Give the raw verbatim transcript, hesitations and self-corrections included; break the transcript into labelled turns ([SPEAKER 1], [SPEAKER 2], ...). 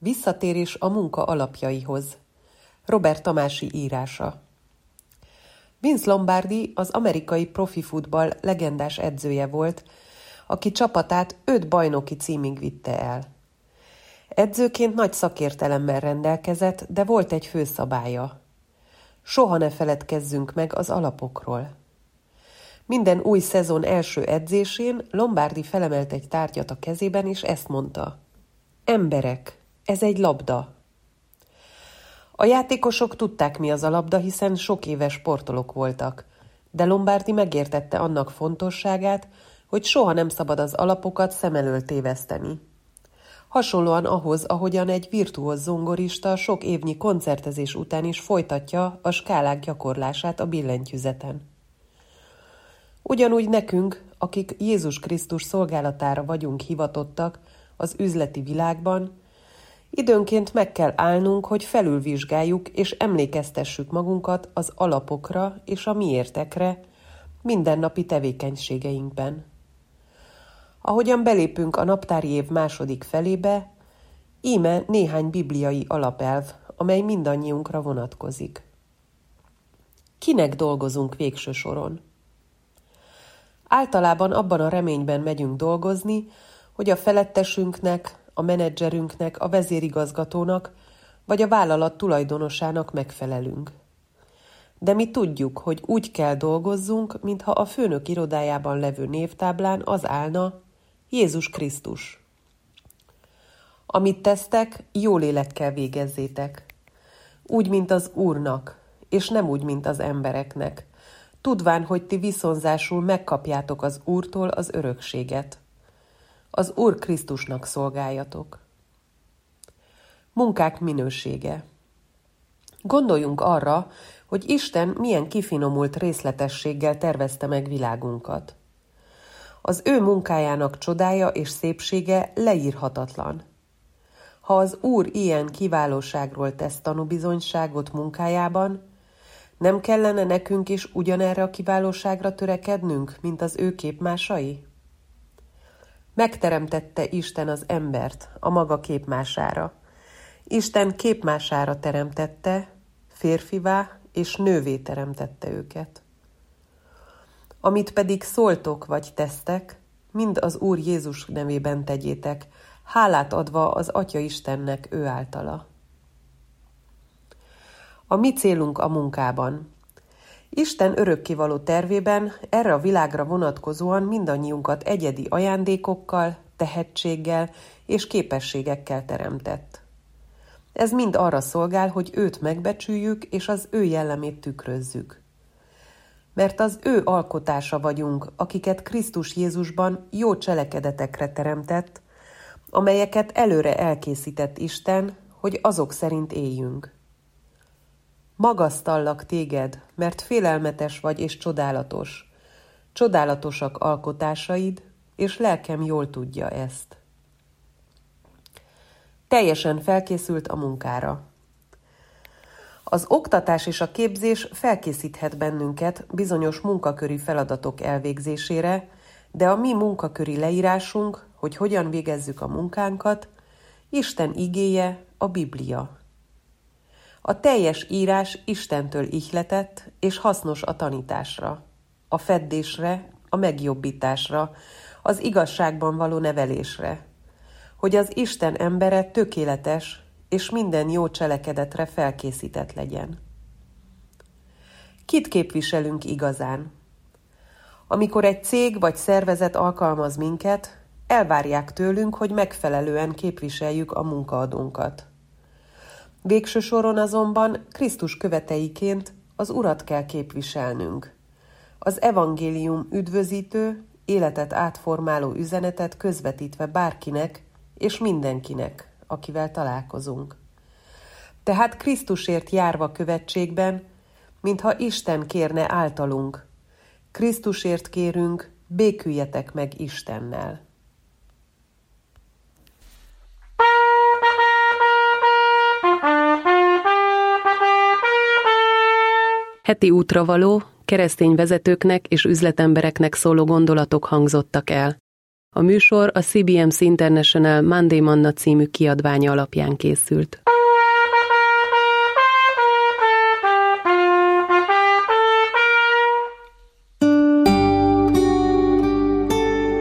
[SPEAKER 1] Visszatérés a munka alapjaihoz. Robert Tamási írása. Vince Lombardi az amerikai profi futball legendás edzője volt, aki csapatát öt bajnoki címig vitte el. Edzőként nagy szakértelemmel rendelkezett, de volt egy főszabálya. Soha ne feledkezzünk meg az alapokról. Minden új szezon első edzésén Lombardi felemelt egy tárgyat a kezében, és ezt mondta: emberek, ez egy labda. A játékosok tudták, mi az a labda, hiszen sok éves sportolók voltak, de Lombardi megértette annak fontosságát, hogy soha nem szabad az alapokat szem elől téveszteni. Hasonlóan ahhoz, ahogyan egy virtuóz zongorista sok évnyi koncertezés után is folytatja a skálák gyakorlását a billentyűzeten. Ugyanúgy nekünk, akik Jézus Krisztus szolgálatára vagyunk hivatottak az üzleti világban, időnként meg kell állnunk, hogy felülvizsgáljuk és emlékeztessük magunkat az alapokra és a miértekre mindennapi tevékenységeinkben. Ahogyan belépünk a naptári év második felébe, íme néhány bibliai alapelv, amely mindannyiunkra vonatkozik. Kinek dolgozunk végső soron? Általában abban a reményben megyünk dolgozni, hogy a felettesünknek, a menedzserünknek, a vezérigazgatónak vagy a vállalat tulajdonosának megfelelünk. De mi tudjuk, hogy úgy kell dolgozzunk, mintha a főnök irodájában levő névtáblán az állna: Jézus Krisztus. Amit tesztek, jó lélekkel végezzétek. Úgy, mint az Úrnak, és nem úgy, mint az embereknek, tudván, hogy ti viszonzásul megkapjátok az Úrtól az örökséget. Az Úr Krisztusnak szolgáljatok. Munkák minősége. Gondoljunk arra, hogy Isten milyen kifinomult részletességgel tervezte meg világunkat. Az ő munkájának csodája és szépsége leírhatatlan. Ha az Úr ilyen kiválóságról tesz tanúbizonyságot munkájában, nem kellene nekünk is ugyanerre a kiválóságra törekednünk, mint az ő képmásai? Megteremtette Isten az embert a maga képmására. Isten képmására teremtette, férfivá és nővé teremtette őket. Amit pedig szóltok vagy tesztek, mind az Úr Jézus nevében tegyétek, hálát adva az Atya Istennek ő általa. A mi célunk a munkában. Isten örökkévaló tervében erre a világra vonatkozóan mindannyiunkat egyedi ajándékokkal, tehetséggel és képességekkel teremtett. Ez mind arra szolgál, hogy őt megbecsüljük és az ő jellemét tükrözzük. Mert az ő alkotása vagyunk, akiket Krisztus Jézusban jó cselekedetekre teremtett, amelyeket előre elkészített Isten, hogy azok szerint éljünk. Magasztallak téged, mert félelmetes vagy és csodálatos. Csodálatosak alkotásaid, és lelkem jól tudja ezt. Teljesen felkészült a munkára. Az oktatás és a képzés felkészíthet bennünket bizonyos munkaköri feladatok elvégzésére, de a mi munkaköri leírásunk, hogy hogyan végezzük a munkánkat, Isten igéje, a Biblia. A teljes írás Istentől ihletett és hasznos a tanításra, a feddésre, a megjobbításra, az igazságban való nevelésre, hogy az Isten embere tökéletes és minden jó cselekedetre felkészített legyen. Kit képviselünk igazán? Amikor egy cég vagy szervezet alkalmaz minket, elvárják tőlünk, hogy megfelelően képviseljük a munkaadónkat. Végső soron azonban Krisztus követeiként az Urat kell képviselnünk. Az evangélium üdvözítő, életet átformáló üzenetet közvetítve bárkinek és mindenkinek, akivel találkozunk. Tehát Krisztusért járva követségben, mintha Isten kérne általunk. Krisztusért kérünk, béküljetek meg Istennel.
[SPEAKER 2] Heti útravaló, keresztény vezetőknek és üzletembereknek szóló gondolatok hangzottak el. A műsor a cé bé em cé International Monday Manna című kiadványa alapján készült.